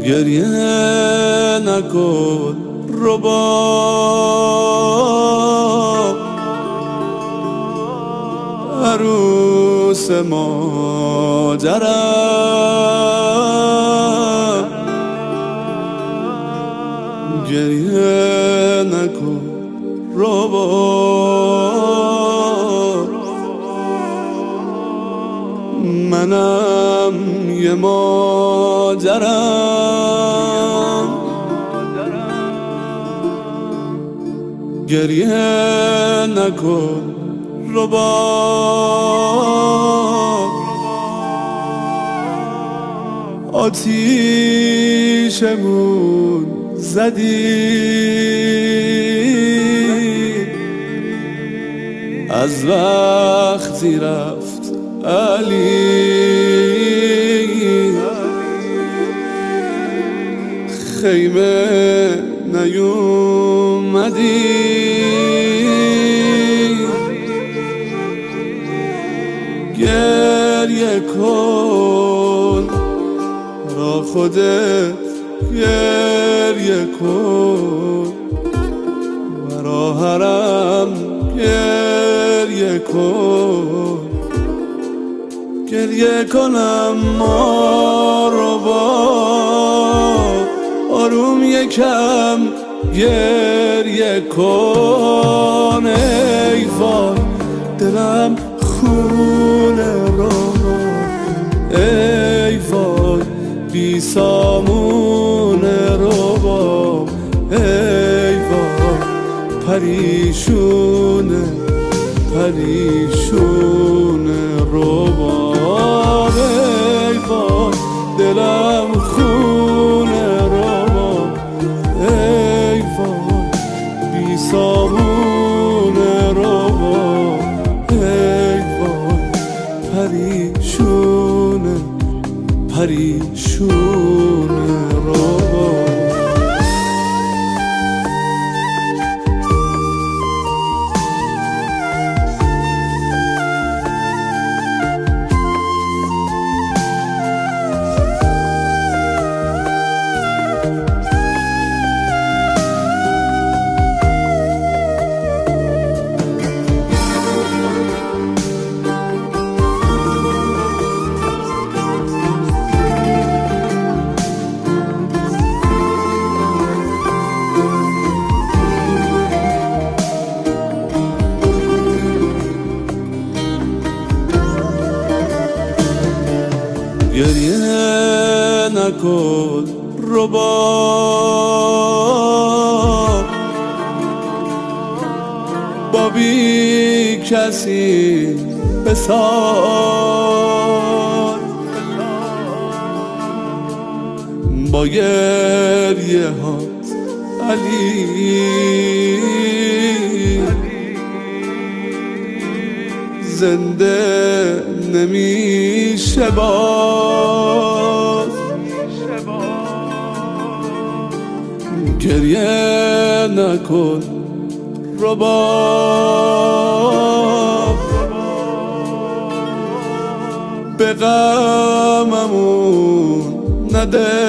گریه نکن رباب، عروس ماجرم. گریه نکن رباب، منم یه ماجرم. گریه نکن رباب، آتیشمون زدی از وقتی رفت علی. خیمه نیومدی، گریه کن را خودت، گریه کن برا حرم، گریه کن. گریه کنم ما رو با آروم یکم گریه کن. ای وای دلم خونه رو، ای وای بی سامونه رو با، ای وای پریشونه پریشونه رو با. ای وای دلم خونه رو با، ای وای بی سامونه رو با، ای وای پریشونه پریشونه رو با. گریه نکن رباب، با بی کسی بسار، با گریه هات علی. زنده نمیشه باز، گریه نکن رباب، به غممون نده.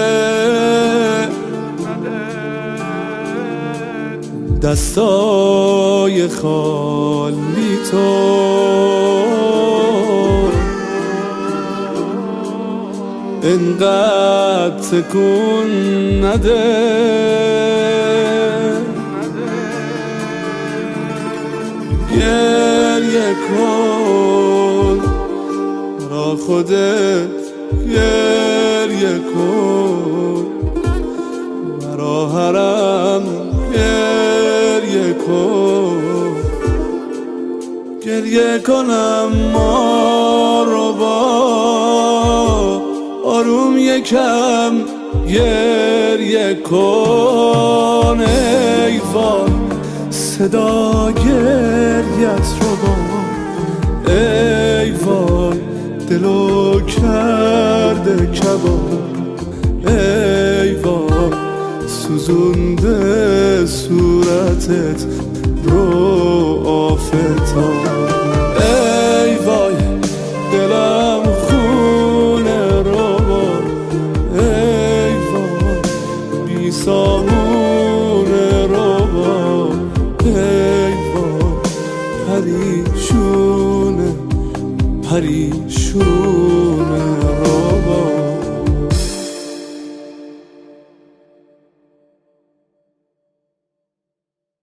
دستای خالی تو انقدر تکون نده. گریه کن را خودت، گریه کن برا حرم، گریه کن. گریه کنم ما رو با آروم یکم گریه کن. ای وای صدا گریت رو با، ای وای دلو کرده کباب، ای وای سوزونده صورتت رو آفتاب. ای وای دلم خونه رو با، ای سامونه ربا حیوان پریشونه پریشونه ربا